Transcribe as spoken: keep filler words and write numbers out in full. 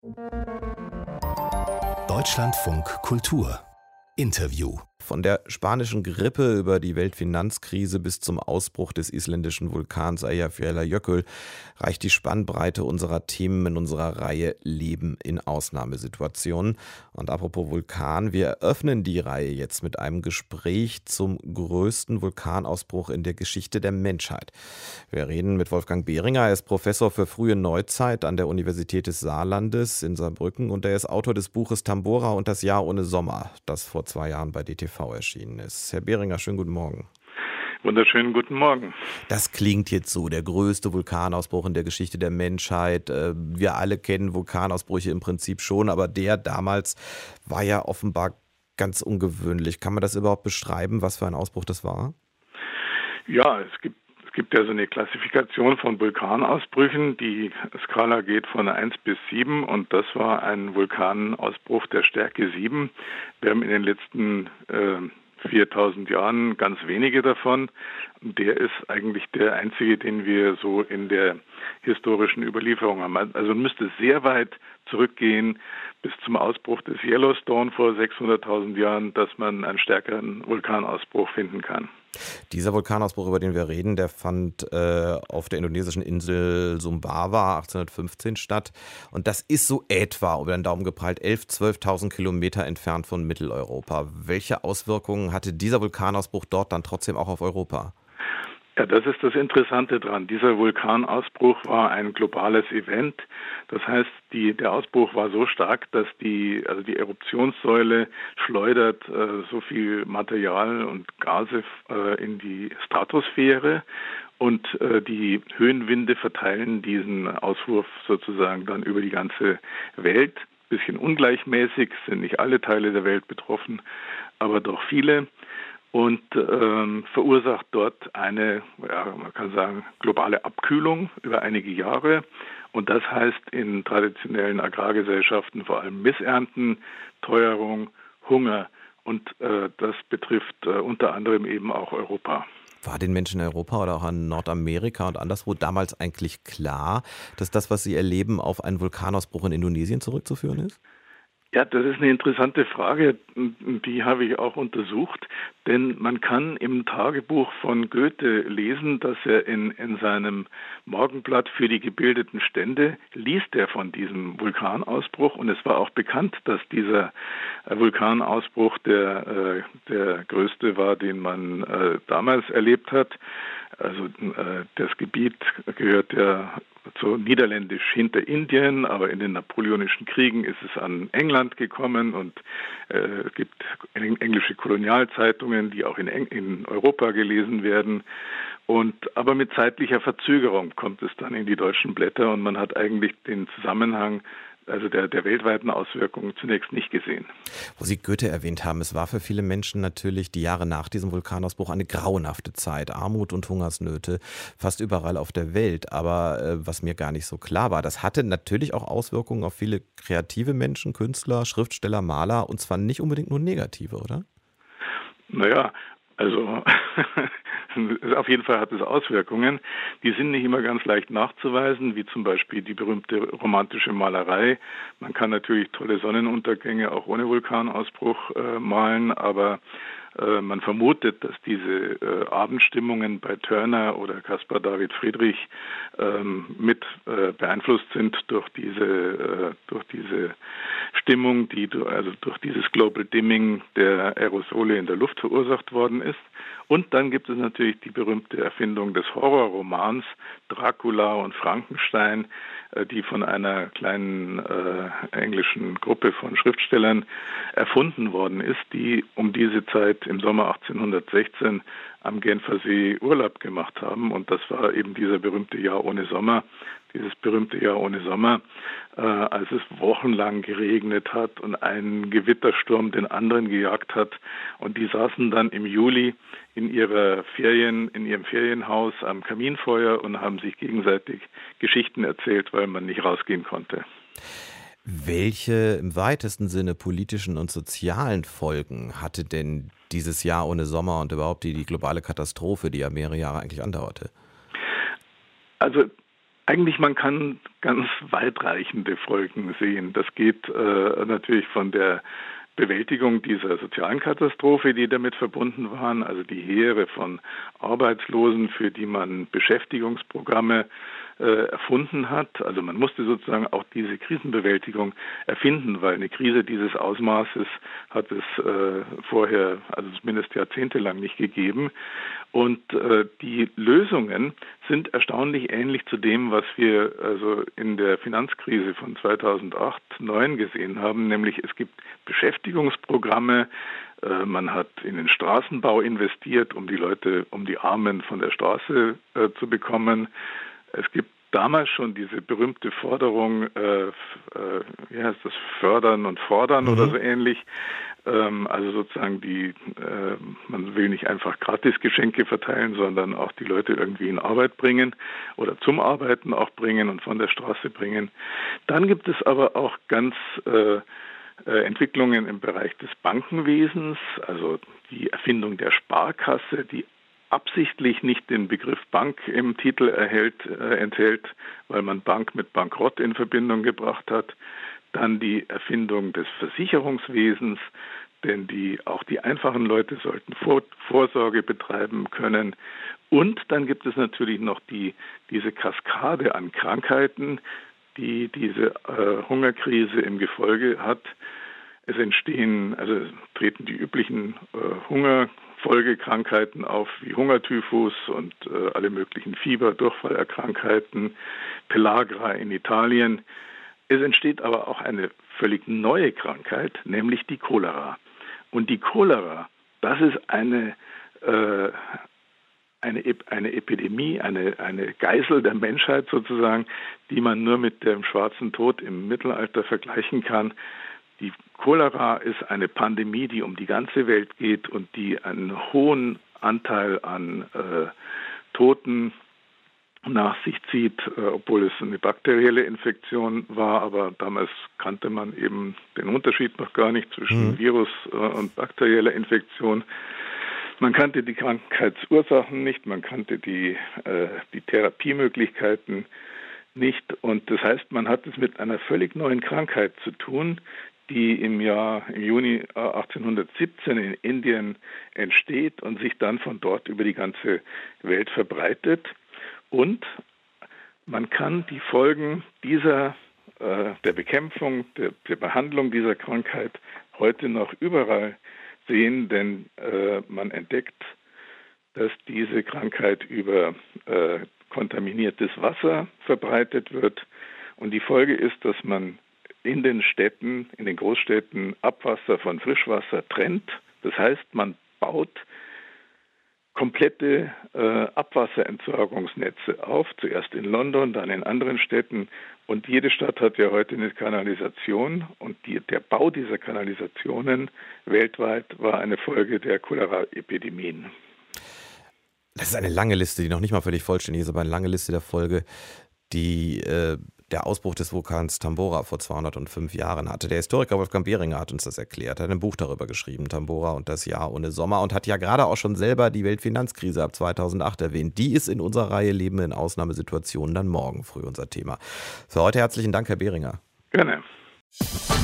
Deutschlandfunk Kultur Interview. Von der spanischen Grippe über die Weltfinanzkrise bis zum Ausbruch des isländischen Vulkans Eyjafjallajökull reicht die Spannbreite unserer Themen in unserer Reihe Leben in Ausnahmesituationen. Und apropos Vulkan, wir eröffnen die Reihe jetzt mit einem Gespräch zum größten Vulkanausbruch in der Geschichte der Menschheit. Wir reden mit Wolfgang Behringer, er ist Professor für frühe Neuzeit an der Universität des Saarlandes in Saarbrücken und er ist Autor des Buches Tambora und das Jahr ohne Sommer, das vor zwei Jahren bei D T V erschienen ist. Herr Behringer, schönen guten Morgen. Wunderschönen guten Morgen. Das klingt jetzt so, der größte Vulkanausbruch in der Geschichte der Menschheit. Wir alle kennen Vulkanausbrüche im Prinzip schon, aber der damals war ja offenbar ganz ungewöhnlich. Kann man das überhaupt beschreiben, was für ein Ausbruch das war? Ja, es gibt Es gibt ja so eine Klassifikation von Vulkanausbrüchen. Die Skala geht von eins bis sieben und das war ein Vulkanausbruch der Stärke sieben. Wir haben in den letzten äh, viertausend Jahren ganz wenige davon. Der ist eigentlich der einzige, den wir so in der historischen Überlieferung haben. Also man müsste sehr weit zurückgehen bis zum Ausbruch des Yellowstone vor sechshunderttausend Jahren, dass man einen stärkeren Vulkanausbruch finden kann. Dieser Vulkanausbruch, über den wir reden, der fand äh, auf der indonesischen Insel Sumbawa achtzehnhundertfünfzehn statt. Und das ist so etwa, über den Daumen geprallt, elftausend, zwölftausend Kilometer entfernt von Mitteleuropa. Welche Auswirkungen hatte dieser Vulkanausbruch dort dann trotzdem auch auf Europa? Ja, das ist das Interessante dran. Dieser Vulkanausbruch war ein globales Event. Das heißt, die, der Ausbruch war so stark, dass die, also die Eruptionssäule schleudert äh, so viel Material und Gase äh, in die Stratosphäre und äh, die Höhenwinde verteilen diesen Auswurf sozusagen dann über die ganze Welt. Bisschen ungleichmäßig, sind nicht alle Teile der Welt betroffen, aber doch viele. Und ähm, verursacht dort eine, ja, man kann sagen, globale Abkühlung über einige Jahre. Und das heißt in traditionellen Agrargesellschaften vor allem Missernten, Teuerung, Hunger. Und äh, das betrifft äh, unter anderem eben auch Europa. War den Menschen in Europa oder auch in Nordamerika und anderswo damals eigentlich klar, dass das, was sie erleben, auf einen Vulkanausbruch in Indonesien zurückzuführen ist? Ja, das ist eine interessante Frage, die habe ich auch untersucht, denn man kann im Tagebuch von Goethe lesen, dass er in, in seinem Morgenblatt für die gebildeten Stände liest er von diesem Vulkanausbruch und es war auch bekannt, dass dieser Vulkanausbruch der, äh, der größte war, den man äh, damals erlebt hat. Also äh, das Gebiet gehört ja so niederländisch hinter Indien, aber in den napoleonischen Kriegen ist es an England gekommen und äh, es gibt englische Kolonialzeitungen, die auch in, in Europa gelesen werden. Und aber mit zeitlicher Verzögerung kommt es dann in die deutschen Blätter und man hat eigentlich den Zusammenhang also der, der weltweiten Auswirkungen zunächst nicht gesehen. Wo Sie Goethe erwähnt haben, es war für viele Menschen natürlich die Jahre nach diesem Vulkanausbruch eine grauenhafte Zeit. Armut und Hungersnöte fast überall auf der Welt. Aber äh, was mir gar nicht so klar war, das hatte natürlich auch Auswirkungen auf viele kreative Menschen, Künstler, Schriftsteller, Maler und zwar nicht unbedingt nur negative, oder? Naja, also auf jeden Fall hat es Auswirkungen. Die sind nicht immer ganz leicht nachzuweisen, wie zum Beispiel die berühmte romantische Malerei. Man kann natürlich tolle Sonnenuntergänge auch ohne Vulkanausbruch äh, malen, aber äh, man vermutet, dass diese äh, Abendstimmungen bei Turner oder Caspar David Friedrich ähm, mit äh, beeinflusst sind durch diese äh, durch diese Stimmung, die also durch dieses Global Dimming der Aerosole in der Luft verursacht worden ist. Und dann gibt es natürlich die berühmte Erfindung des Horrorromans Dracula und Frankenstein, äh, die von einer kleinen äh, englischen Gruppe von Schriftstellern erfunden worden ist, die um diese Zeit im Sommer achtzehnhundertsechzehn am Genfer See Urlaub gemacht haben. Und das war eben dieser berühmte Jahr ohne Sommer, dieses berühmte Jahr ohne Sommer, äh, als es wochenlang geregnet hat und ein Gewittersturm den anderen gejagt hat. Und die saßen dann im Juli in ihrer Ferien, in ihrem Ferienhaus am Kaminfeuer und haben sich gegenseitig Geschichten erzählt, weil man nicht rausgehen konnte. Welche im weitesten Sinne politischen und sozialen Folgen hatte denn dieses Jahr ohne Sommer und überhaupt die, die globale Katastrophe, die ja mehrere Jahre eigentlich andauerte? Also Eigentlich, man kann ganz weitreichende Folgen sehen. Das geht äh, natürlich von der Bewältigung dieser sozialen Katastrophe, die damit verbunden waren, also die Heere von Arbeitslosen, für die man Beschäftigungsprogramme äh, erfunden hat. Also man musste sozusagen auch diese Krisenbewältigung erfinden, weil eine Krise dieses Ausmaßes hat es äh, vorher, also zumindest jahrzehntelang nicht gegeben. Und äh, die Lösungen sind erstaunlich ähnlich zu dem, was wir also in der Finanzkrise von zweitausendacht neun gesehen haben, nämlich es gibt Beschäftigungsprogramme, äh, man hat in den Straßenbau investiert, um die Leute, um die Armen von der Straße äh, zu bekommen. Es gibt damals schon diese berühmte Forderung, äh, äh, wie heißt das, fördern und fordern mhm. oder so ähnlich. Ähm, also sozusagen die, äh, man will nicht einfach Gratisgeschenke verteilen, sondern auch die Leute irgendwie in Arbeit bringen oder zum Arbeiten auch bringen und von der Straße bringen. Dann gibt es aber auch ganz äh, äh, Entwicklungen im Bereich des Bankenwesens, also die Erfindung der Sparkasse, die absichtlich nicht den Begriff Bank im Titel erhält, äh, enthält, weil man Bank mit Bankrott in Verbindung gebracht hat. Dann die Erfindung des Versicherungswesens, denn die, auch die einfachen Leute sollten Vor- Vorsorge betreiben können. Und dann gibt es natürlich noch die, diese Kaskade an Krankheiten, die diese äh, Hungerkrise im Gefolge hat. Es entstehen, also treten die üblichen äh, Hungerfolgekrankheiten auf, wie Hungertyphus und äh, alle möglichen Fieber-, Durchfallerkrankheiten, Pellagra in Italien. Es entsteht aber auch eine völlig neue Krankheit, nämlich die Cholera. Und die Cholera, das ist eine, äh, eine, eine Epidemie, eine, eine Geißel der Menschheit sozusagen, die man nur mit dem Schwarzen Tod im Mittelalter vergleichen kann. Die Cholera ist eine Pandemie, die um die ganze Welt geht und die einen hohen Anteil an äh, Toten nach sich zieht, äh, obwohl es eine bakterielle Infektion war, aber damals kannte man eben den Unterschied noch gar nicht zwischen mhm. Virus äh, und bakterieller Infektion. Man kannte die Krankheitsursachen nicht, man kannte die, äh, die Therapiemöglichkeiten nicht und das heißt, man hat es mit einer völlig neuen Krankheit zu tun, die im Jahr, im Juni achtzehnhundertsiebzehn in Indien entsteht und sich dann von dort über die ganze Welt verbreitet. Und man kann die Folgen dieser, äh, der Bekämpfung, der, der Behandlung dieser Krankheit heute noch überall sehen, denn äh, man entdeckt, dass diese Krankheit über äh, kontaminiertes Wasser verbreitet wird. Und die Folge ist, dass man in den Städten, in den Großstädten Abwasser von Frischwasser trennt. Das heißt, man baut komplette äh, Abwasserentsorgungsnetze auf, zuerst in London, dann in anderen Städten. Und jede Stadt hat ja heute eine Kanalisation und die, der Bau dieser Kanalisationen weltweit war eine Folge der Cholera-Epidemien. Das ist eine lange Liste, die noch nicht mal völlig vollständig ist, aber eine lange Liste der Folge, die äh, der Ausbruch des Vulkans Tambora vor zweihundertfünf Jahren hatte. Der Historiker Wolfgang Behringer hat uns das erklärt, hat ein Buch darüber geschrieben, Tambora und das Jahr ohne Sommer, und hat ja gerade auch schon selber die Weltfinanzkrise ab zweitausendacht erwähnt. Die ist in unserer Reihe Leben in Ausnahmesituationen dann morgen früh unser Thema. Für heute herzlichen Dank, Herr Behringer. Gerne.